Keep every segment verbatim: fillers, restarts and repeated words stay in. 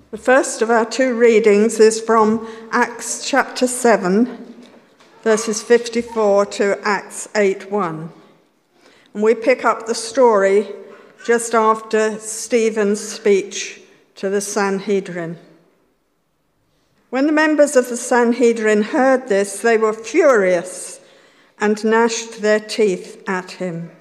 The first of our two readings is from Acts chapter seven, verses fifty-four to Acts eight one. And we pick up the story just after Stephen's speech to the Sanhedrin. When the members of the Sanhedrin heard this, they were furious and gnashed their teeth at him.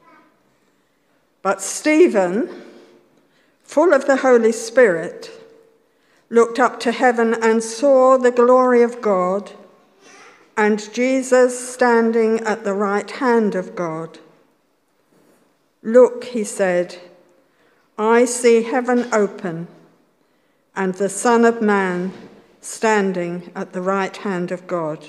But Stephen, full of the Holy Spirit, looked up to heaven and saw the glory of God and Jesus standing at the right hand of God. "Look," he said, "I see heaven open and the Son of Man standing at the right hand of God."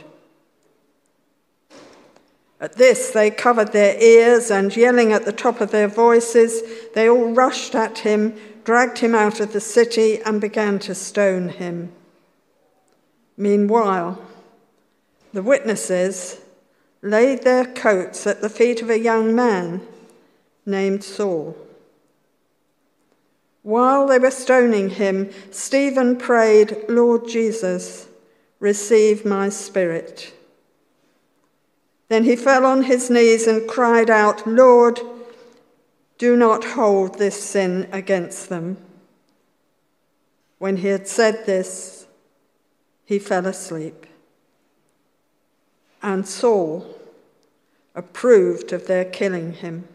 At this, they covered their ears and, yelling at the top of their voices, they all rushed at him, dragged him out of the city, and began to stone him. Meanwhile, the witnesses laid their coats at the feet of a young man named Saul. While they were stoning him, Stephen prayed, "Lord Jesus, receive my spirit." Then he fell on his knees and cried out, "Lord, do not hold this sin against them." When he had said this, he fell asleep. And Saul approved of their killing him.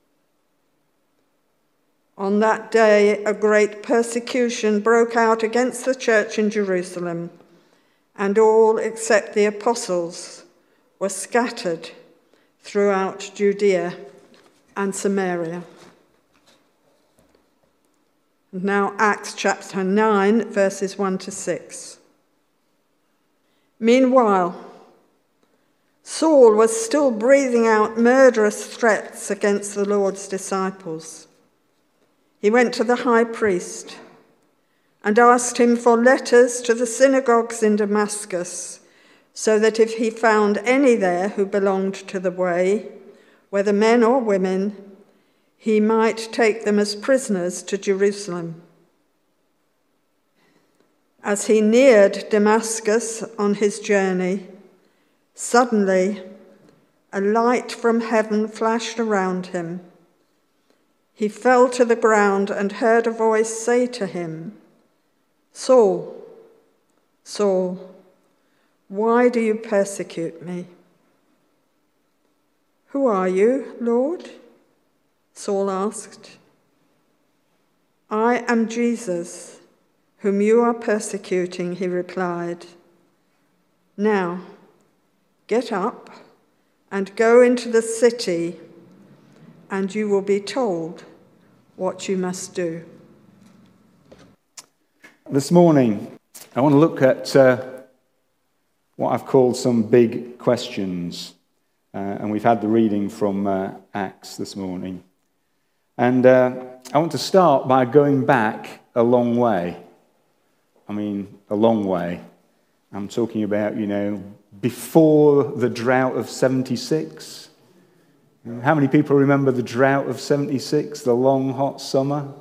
On that day, a great persecution broke out against the church in Jerusalem, and all except the apostles were scattered throughout Judea and Samaria. And now Acts chapter nine, verses one to six. Meanwhile, Saul was still breathing out murderous threats against the Lord's disciples. He went to the high priest and asked him for letters to the synagogues in Damascus, so that if he found any there who belonged to the way, whether men or women, he might take them as prisoners to Jerusalem. As he neared Damascus on his journey, suddenly a light from heaven flashed around him. He fell to the ground and heard a voice say to him, "Saul, Saul, why do you persecute me?" "Who are you, Lord?" Saul asked. "I am Jesus, whom you are persecuting," he replied. "Now, get up and go into the city, and you will be told what you must do." This morning, I want to look at uh, what I've called some big questions. Uh, and we've had the reading from uh, Acts this morning. And uh, I want to start by going back a long way. I mean, a long way. I'm talking about, you know, before the drought of seventy-six. How many people remember the drought of seventy-six, the long, hot summer?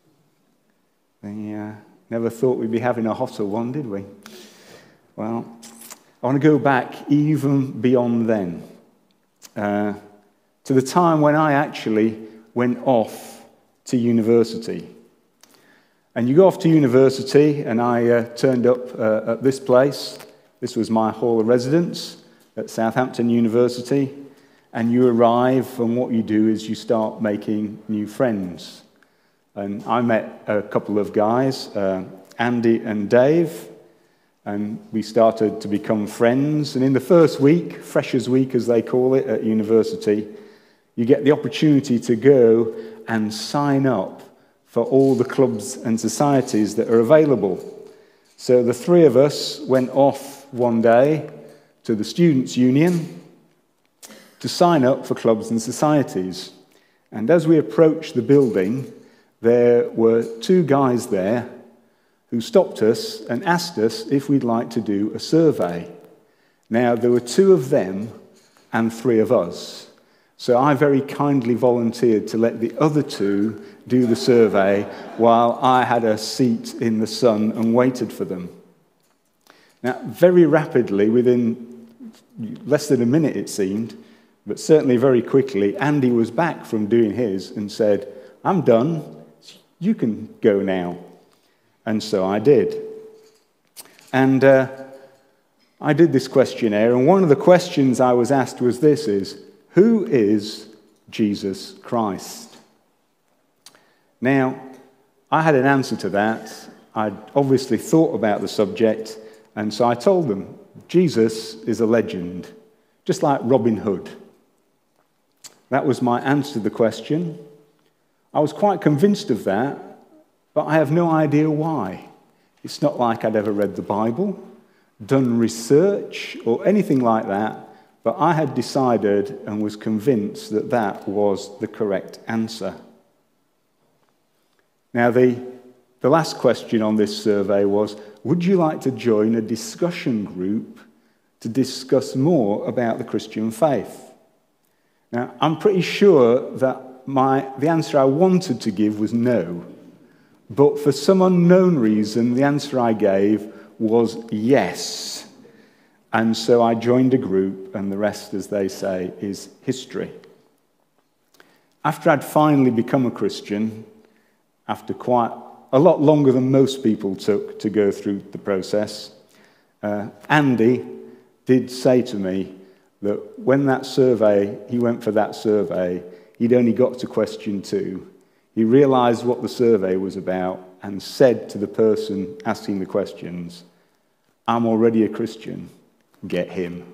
We uh, never thought we'd be having a hotter one, did we? Well, I want to go back even beyond then, uh, to the time when I actually went off to university. And you go off to university, and I uh, turned up uh, at this place. This was my hall of residence at Southampton University. And you arrive, and what you do is you start making new friends. And I met a couple of guys, uh, Andy and Dave, and we started to become friends. And in the first week, Freshers' Week as they call it at university, you get the opportunity to go and sign up for all the clubs and societies that are available. So the three of us went off one day to the Students' Union to sign up for clubs and societies. And as we approached the building, there were two guys there who stopped us and asked us if we'd like to do a survey. Now, there were two of them and three of us. So I very kindly volunteered to let the other two do the survey while I had a seat in the sun and waited for them. Now, very rapidly, within less than a minute it seemed, but certainly very quickly, Andy was back from doing his and said, "I'm done, you can go now." And so I did. And uh, I did this questionnaire, and one of the questions I was asked was this, is, who is Jesus Christ? Now, I had an answer to that. I'd obviously thought about the subject, and so I told them, Jesus is a legend, just like Robin Hood. That was my answer to the question. I was quite convinced of that, but I have no idea why. It's not like I'd ever read the Bible, done research, or anything like that, but I had decided and was convinced that that was the correct answer. Now, the, the last question on this survey was, would you like to join a discussion group to discuss more about the Christian faith? Now, I'm pretty sure that my, the answer I wanted to give was no. But for some unknown reason, the answer I gave was yes. And so I joined a group, and the rest, as they say, is history. After I'd finally become a Christian, after quite a lot longer than most people took to go through the process, uh, Andy did say to me that when that survey, he went for that survey, he'd only got to question two. He realized what the survey was about and said to the person asking the questions, "I'm already a Christian, get him."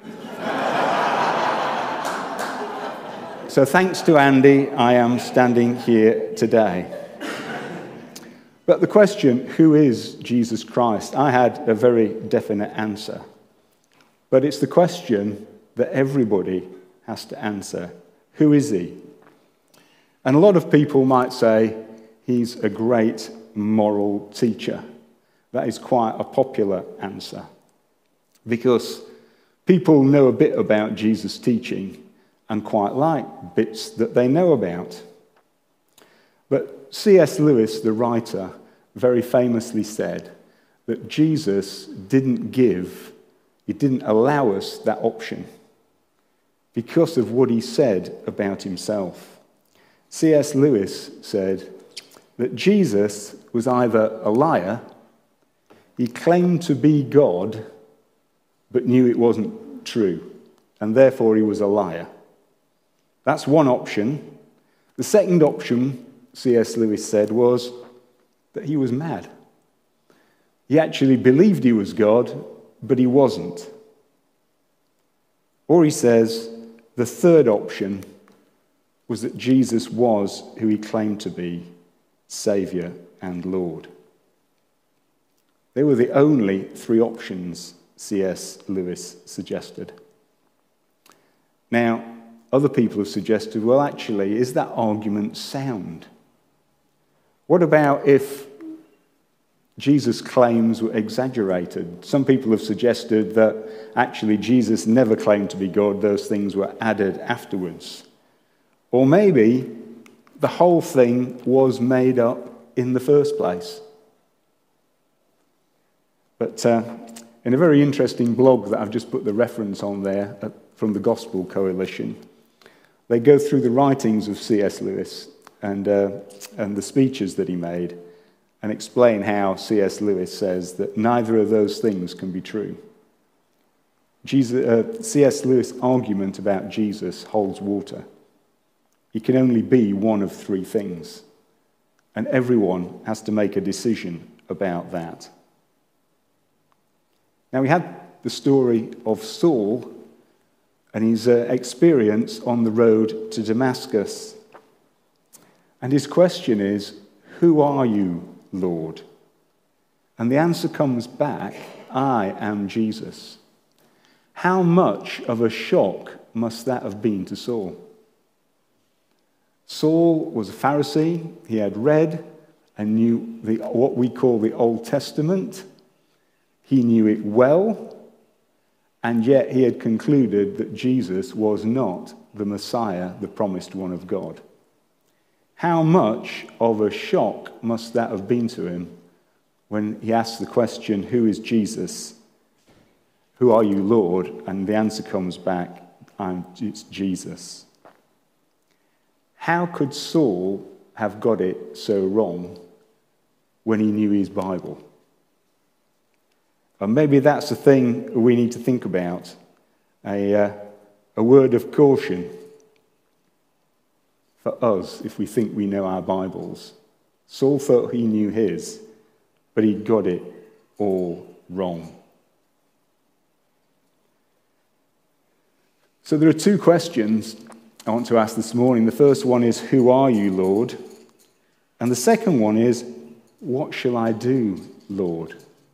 So thanks to Andy, I am standing here today. But the question, who is Jesus Christ? I had a very definite answer. But it's the question that everybody has to answer. Who is he? And a lot of people might say he's a great moral teacher. That is quite a popular answer, because people know a bit about Jesus' teaching and quite like bits that they know about. But C S Lewis, the writer, very famously said that Jesus didn't give, he didn't allow us that option because of what he said about himself. C S Lewis said that Jesus was either a liar, he claimed to be God, but knew it wasn't true, and therefore he was a liar. That's one option. The second option, C S Lewis said, was that he was mad. He actually believed he was God, but he wasn't. Or he says, the third option was that Jesus was who he claimed to be, Saviour and Lord. They were the only three options C S Lewis suggested. Now, other people have suggested, well, actually, is that argument sound? What about if Jesus' claims were exaggerated? Some people have suggested that actually Jesus never claimed to be God, those things were added afterwards. Or maybe the whole thing was made up in the first place. But uh, in a very interesting blog that I've just put the reference on there uh, from the Gospel Coalition, they go through the writings of C S Lewis and, uh, and the speeches that he made and explain how C S Lewis says that neither of those things can be true. Jesus, uh, C S Lewis' argument about Jesus holds water. He can only be one of three things, and everyone has to make a decision about that. Now, we had the story of Saul and his uh, experience on the road to Damascus. And his question is, who are you, Lord? And the answer comes back, I am Jesus. How much of a shock must that have been to Saul? Saul was a Pharisee. He had read and knew the, what we call the Old Testament. He knew it well, and yet he had concluded that Jesus was not the Messiah, the promised one of God. How much of a shock must that have been to him when he asked the question, who is Jesus? Who are you, Lord? And the answer comes back, I'm it's Jesus. How could Saul have got it so wrong when he knew his Bible? And maybe that's the thing we need to think about, a, uh, a word of caution for us if we think we know our Bibles. Saul thought he knew his, but he got it all wrong. So there are two questions I want to ask this morning. The first one is, who are you, Lord? And the second one is, what shall I do, Lord?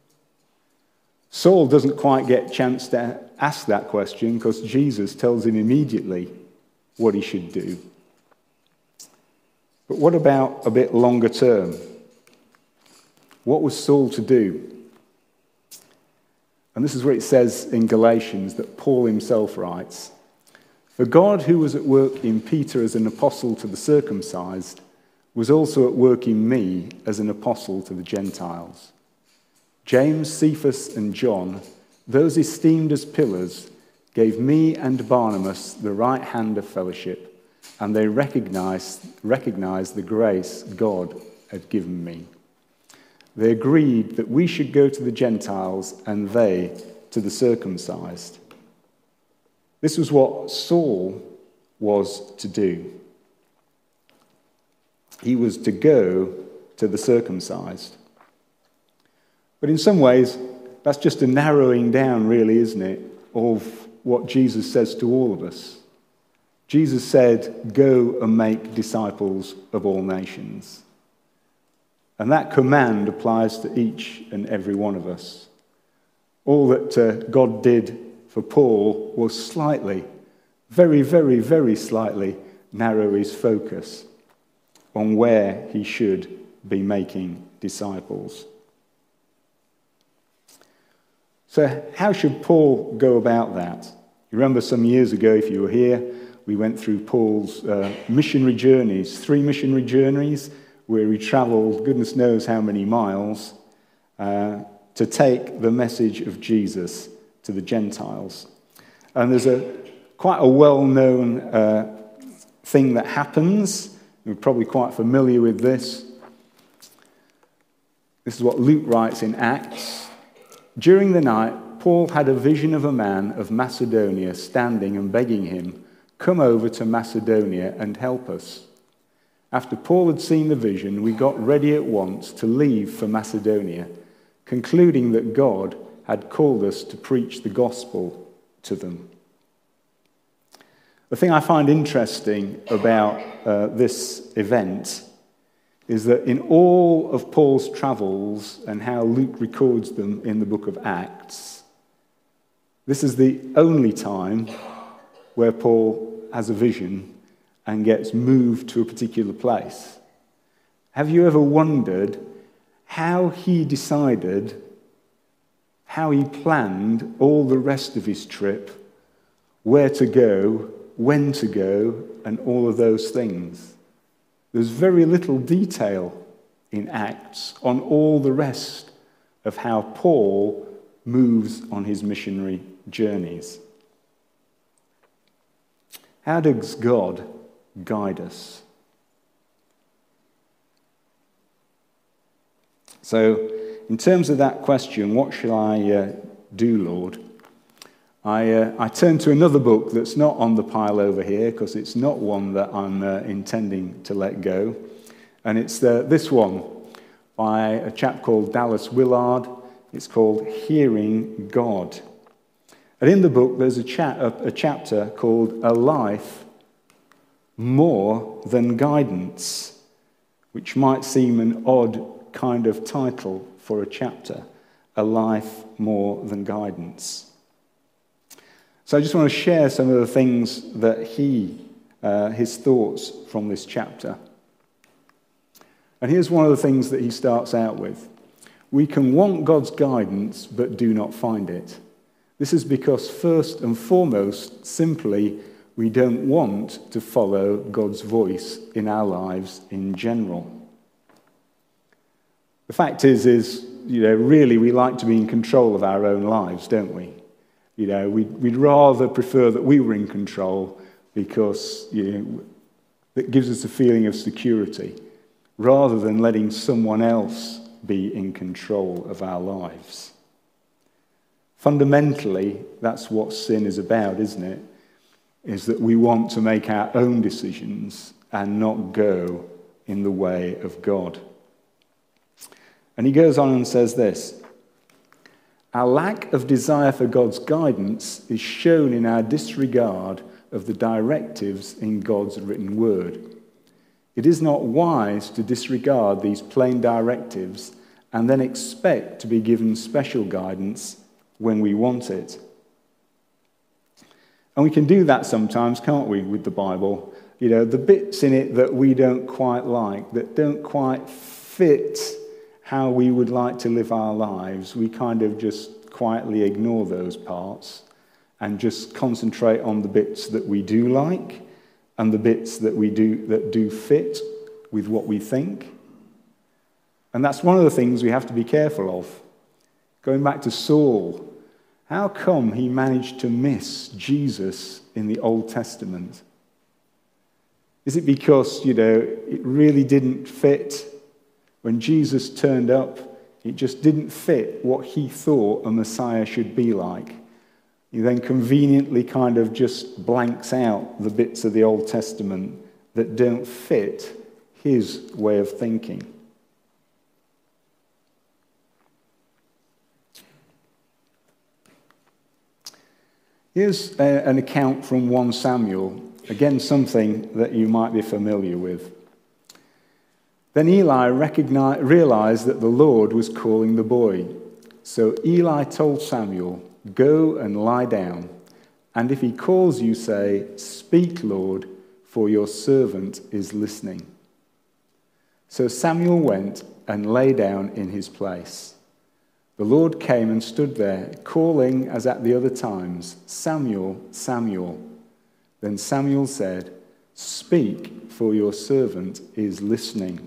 Saul doesn't quite get a chance to ask that question because Jesus tells him immediately what he should do. But what about a bit longer term? What was Saul to do? And this is what it says in Galatians that Paul himself writes. For God, who was at work in Peter as an apostle to the circumcised, was also at work in me as an apostle to the Gentiles. James, Cephas, and John, those esteemed as pillars, gave me and Barnabas the right hand of fellowship, and they recognized, recognized the grace God had given me. They agreed that we should go to the Gentiles and they to the circumcised. This was what Saul was to do. He was to go to the circumcised. But in some ways, that's just a narrowing down, really, isn't it, of what Jesus says to all of us. Jesus said, go and make disciples of all nations. And that command applies to each and every one of us. All that uh, God did for Paul was slightly, very, very, very slightly narrow his focus on where he should be making disciples. So how should Paul go about that? You remember some years ago, if you were here, we went through Paul's uh, missionary journeys, three missionary journeys, where he travelled goodness knows how many miles uh, to take the message of Jesus to the Gentiles. And there's a quite a well-known uh, thing that happens. You're probably quite familiar with this. This is what Luke writes in Acts. During the night, Paul had a vision of a man of Macedonia standing and begging him, come over to Macedonia and help us. After Paul had seen the vision, we got ready at once to leave for Macedonia, concluding that God had called us to preach the gospel to them. The thing I find interesting about uh, this event is that in all of Paul's travels and how Luke records them in the book of Acts, this is the only time where Paul has a vision and gets moved to a particular place. Have you ever wondered how he decided, how he planned all the rest of his trip, where to go, when to go, and all of those things? There's very little detail in Acts on all the rest of how Paul moves on his missionary journeys. How does God guide us? So, in terms of that question, what shall I uh, do, Lord? I, uh, I turn to another book that's not on the pile over here because it's not one that I'm uh, intending to let go. And it's uh, this one by a chap called Dallas Willard. It's called Hearing God. And in the book, there's a, chat, a, a chapter called A Life More Than Guidance, which might seem an odd kind of title for a chapter. A Life More Than Guidance. So I just want to share some of the things that he, uh, his thoughts from this chapter. And here's one of the things that he starts out with. We can want God's guidance, but do not find it. This is because, first and foremost, simply, we don't want to follow God's voice in our lives in general. The fact is, is, you know, really we like to be in control of our own lives, don't we? You know, we'd, we'd rather prefer that we were in control because, you know, that gives us a feeling of security, rather than letting someone else be in control of our lives. Fundamentally, that's what sin is about, isn't it? Is that we want to make our own decisions and not go in the way of God. And he goes on and says this: our lack of desire for God's guidance is shown in our disregard of the directives in God's written word. It is not wise to disregard these plain directives and then expect to be given special guidance when we want it. And we can do that sometimes, can't we, with the Bible? You know, the bits in it that we don't quite like, that don't quite fit how we would like to live our lives, we kind of just quietly ignore those parts and just concentrate on the bits that we do like and the bits that we do that do fit with what we think. And that's one of the things we have to be careful of. Going back to Saul, how come he managed to miss Jesus in the Old Testament? Is it because, you know, it really didn't fit? When Jesus turned up, it just didn't fit what he thought a Messiah should be like. He then conveniently kind of just blanks out the bits of the Old Testament that don't fit his way of thinking. Here's a, an account from First Samuel, again something that you might be familiar with. Then Eli realized that the Lord was calling the boy. So Eli told Samuel, "Go and lie down, and if he calls you, say, 'Speak, Lord, for your servant is listening.'" So Samuel went and lay down in his place. The Lord came and stood there, calling as at the other times, "Samuel, Samuel." Then Samuel said, "Speak, for your servant is listening."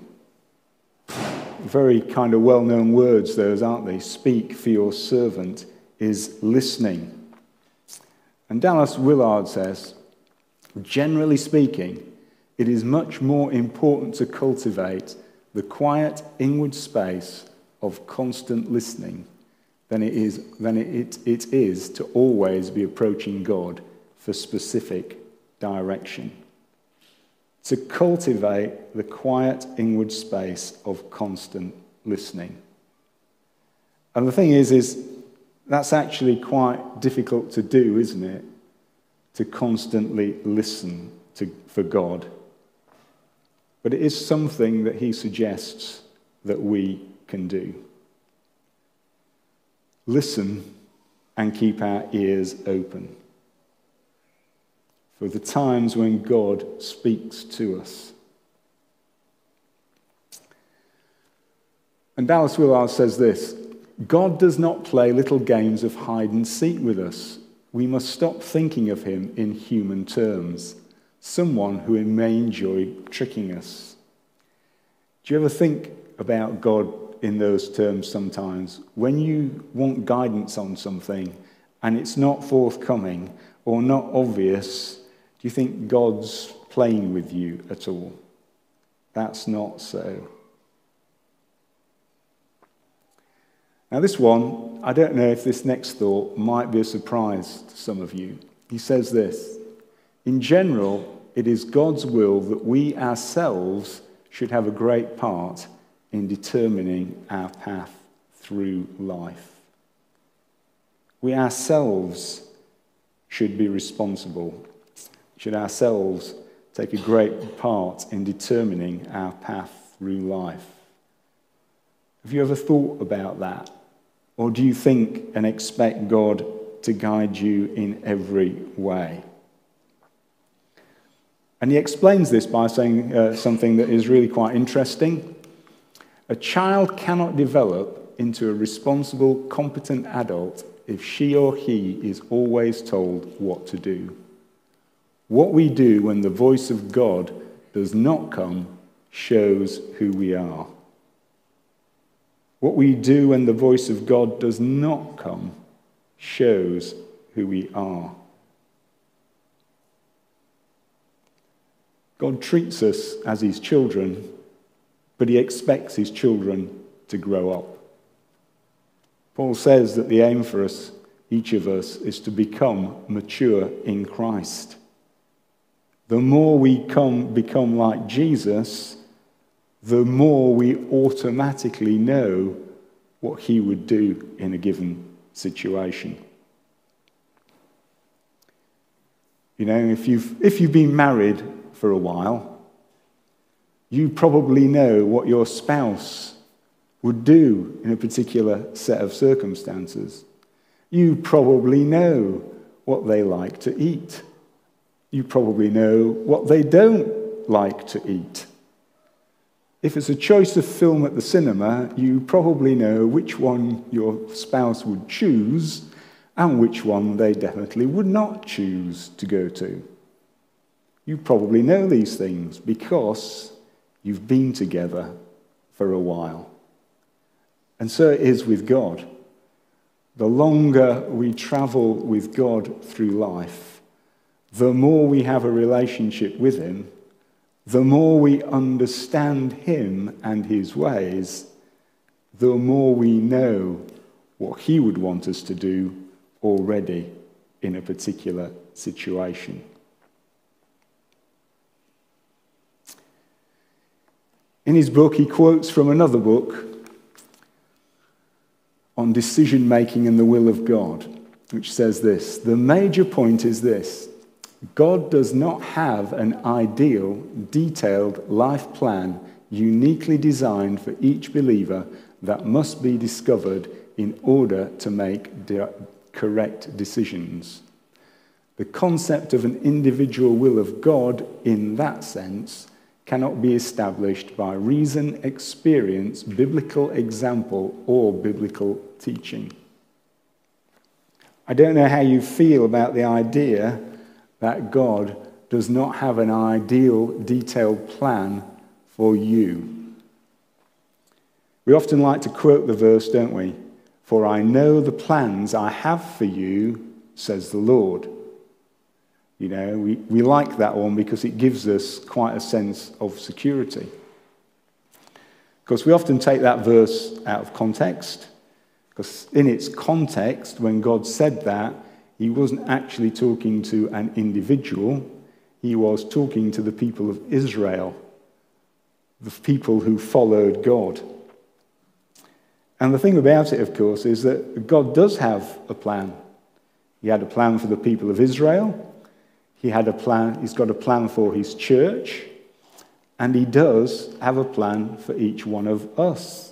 Very kind of well-known words, those, aren't they? Speak, for your servant is listening. And Dallas Willard says, generally speaking, it is much more important to cultivate the quiet inward space of constant listening than it is, than it, it is to always be approaching God for specific direction. To cultivate the quiet inward space of constant listening. And the thing is, is that's actually quite difficult to do, isn't it? To constantly listen to, for God. But it is something that he suggests that we can do. Listen and keep our ears open for the times when God speaks to us. And Dallas Willard says this: God does not play little games of hide and seek with us. We must stop thinking of him in human terms, someone who may enjoy tricking us. Do you ever think about God in those terms sometimes? When you want guidance on something and it's not forthcoming or not obvious, do you think God's playing with you at all? That's not so. Now this one, I don't know if this next thought might be a surprise to some of you. He says this: in general, it is God's will that we ourselves should have a great part in determining our path through life. We ourselves should be responsible, should ourselves take a great part in determining our path through life. Have you ever thought about that? Or do you think and expect God to guide you in every way? And he explains this by saying uh, something that is really quite interesting. A child cannot develop into a responsible, competent adult if she or he is always told what to do. What we do when the voice of God does not come shows who we are. What we do when the voice of God does not come shows who we are. God treats us as his children, but he expects his children to grow up. Paul says that the aim for us, each of us, is to become mature in Christ. The more we come, become like Jesus, the more we automatically know what he would do in a given situation. You know, if you've, if you've been married for a while, you probably know what your spouse would do in a particular set of circumstances. You probably know what they like to eat. You probably know what they don't like to eat. If it's a choice of film at the cinema, you probably know which one your spouse would choose and which one they definitely would not choose to go to. You probably know these things because you've been together for a while. And so it is with God. The longer we travel with God through life, the more we have a relationship with him, the more we understand him and his ways, the more we know what he would want us to do already in a particular situation. In his book, he quotes from another book on decision-making and the will of God, which says this: the major point is this: God does not have an ideal, detailed life plan uniquely designed for each believer that must be discovered in order to make de- correct decisions. The concept of an individual will of God, in that sense, cannot be established by reason, experience, biblical example, or biblical teaching. I don't know how you feel about the idea that God does not have an ideal, detailed plan for you. We often like to quote the verse, don't we? For I know the plans I have for you, says the Lord. You know, we, we like that one because it gives us quite a sense of security. Of course, we often take that verse out of context, because in its context, when God said that, he wasn't actually talking to an individual. He was talking to the people of Israel, the people who followed God. And the thing about it, of course, is that God does have a plan. He had a plan for the people of Israel. He had a plan, he's got a plan for his church, and he does have a plan for each one of us.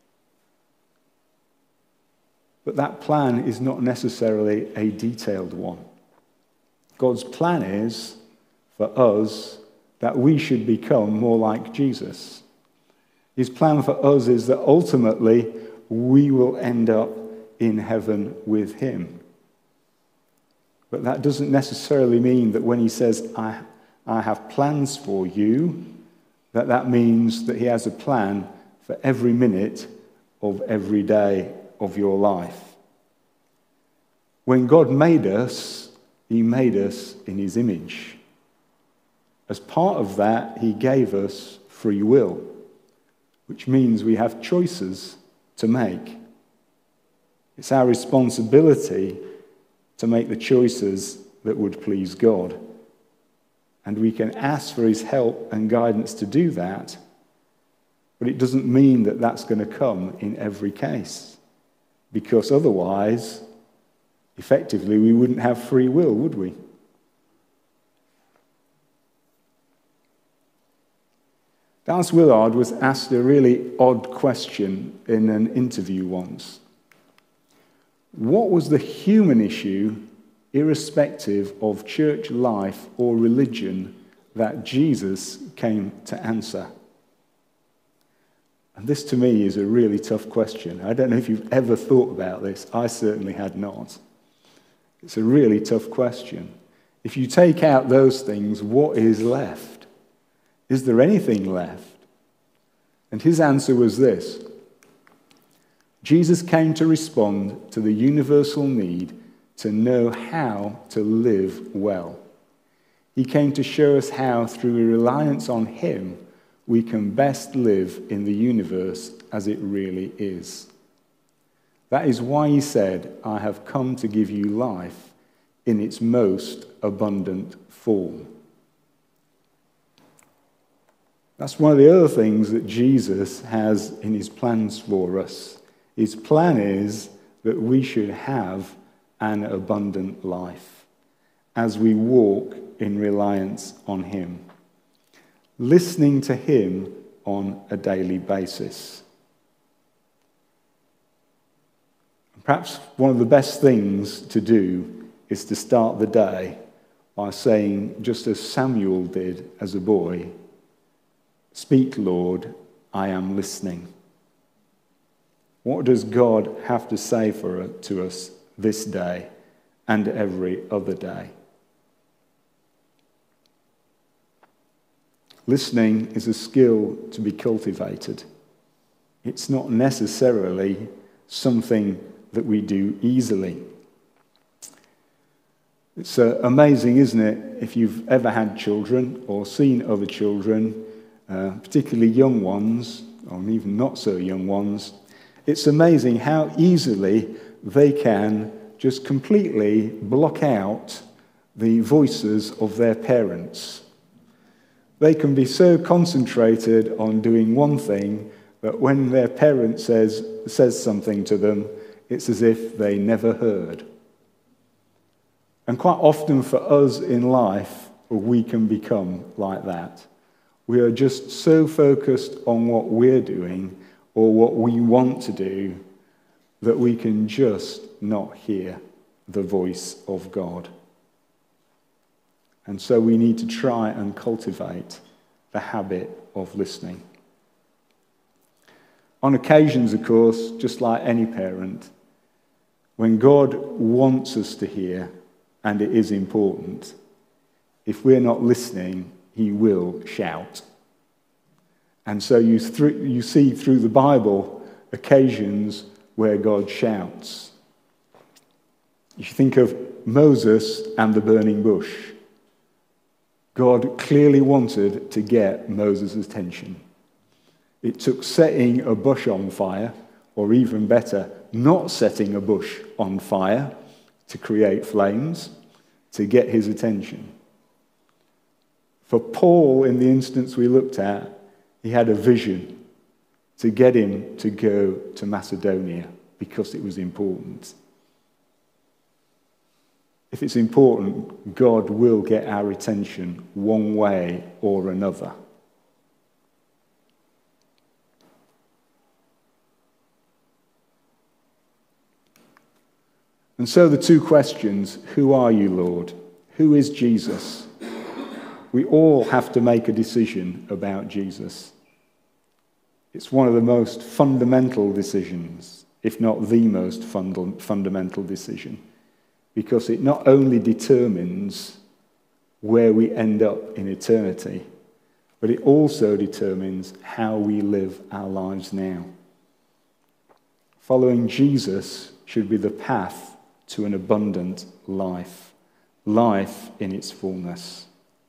But that plan is not necessarily a detailed one. God's plan is for us that we should become more like Jesus. His plan for us is that ultimately we will end up in heaven with him. But that doesn't necessarily mean that when he says, I, I have plans for you, that that means that he has a plan for every minute of every day of your life. When God made us, he made us in his image. As part of that, he gave us free will, which means we have choices to make. It's our responsibility to make the choices that would please God. And we can ask for his help and guidance to do that, but it doesn't mean that that's going to come in every case, because otherwise, effectively, we wouldn't have free will, would we? Dallas Willard was asked a really odd question in an interview once. What was the human issue, irrespective of church life or religion, that Jesus came to answer? And this, to me, is a really tough question. I don't know if you've ever thought about this. I certainly had not. It's a really tough question. If you take out those things, what is left? Is there anything left? And his answer was this. Jesus came to respond to the universal need to know how to live well. He came to show us how, through a reliance on him, we can best live in the universe as it really is. That is why he said, I have come to give you life in its most abundant form. That's one of the other things that Jesus has in his plans for us. His plan is that we should have an abundant life as we walk in reliance on him, listening to him on a daily basis. Perhaps one of the best things to do is to start the day by saying, just as Samuel did as a boy, "Speak, Lord, I am listening." What does God have to say for to us this day and every other day? Listening is a skill to be cultivated. It's not necessarily something that we do easily. It's uh, amazing, isn't it, if you've ever had children or seen other children, uh, particularly young ones, or even not so young ones. It's amazing how easily they can just completely block out the voices of their parents. They can be so concentrated on doing one thing that when their parent says, says something to them, it's as if they never heard. And quite often for us in life, we can become like that. We are just so focused on what we're doing or what we want to do that we can just not hear the voice of God. And so we need to try and cultivate the habit of listening. On occasions, of course, just like any parent, when God wants us to hear, and it is important, if we're not listening, he will shout. And so you, th- you see through the Bible occasions where God shouts. If you think of Moses and the burning bush, God clearly wanted to get Moses' attention. It took setting a bush on fire, or even better, not setting a bush on fire to create flames, to get his attention. For Paul, in the instance we looked at, he had a vision to get him to go to Macedonia because it was important. If it's important, God will get our attention one way or another. And so the two questions, who are you, Lord? Who is Jesus? We all have to make a decision about Jesus. It's one of the most fundamental decisions, if not the most fund- fundamental decision, because it not only determines where we end up in eternity, but it also determines how we live our lives now. Following Jesus should be the path to an abundant life, life in its fullness.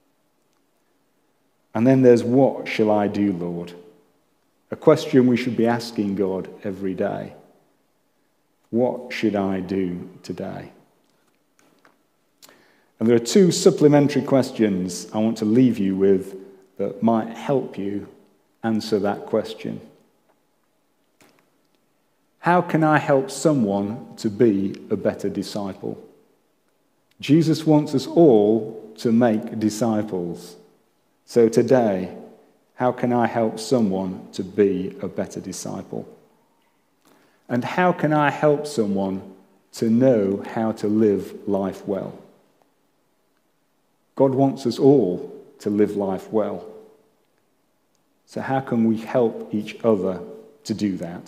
And then there's, what shall I do, Lord? A question we should be asking God every day. What should I do today? And there are two supplementary questions I want to leave you with that might help you answer that question. How can I help someone to be a better disciple? Jesus wants us all to make disciples. So today, how can I help someone to be a better disciple? And how can I help someone to know how to live life well? God wants us all to live life well. So how can we help each other to do that?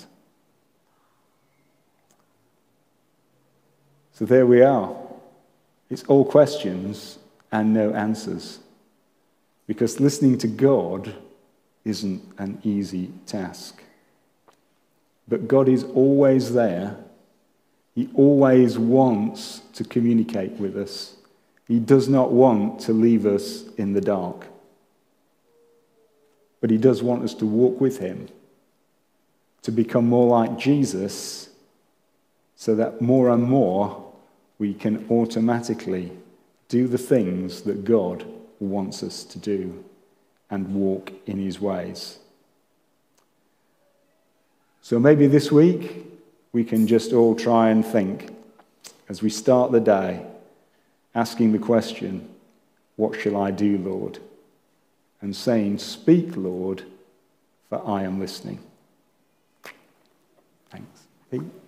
So there we are. It's all questions, and no answers. Because listening to God isn't an easy task. But God is always there. He always wants to communicate with us. He does not want to leave us in the dark. But he does want us to walk with him, to become more like Jesus, so that more and more we can automatically do the things that God wants us to do and walk in his ways. So maybe this week we can just all try and think, as we start the day, asking the question, what shall I do, Lord? And saying, speak, Lord, for I am listening. Thanks. Pete?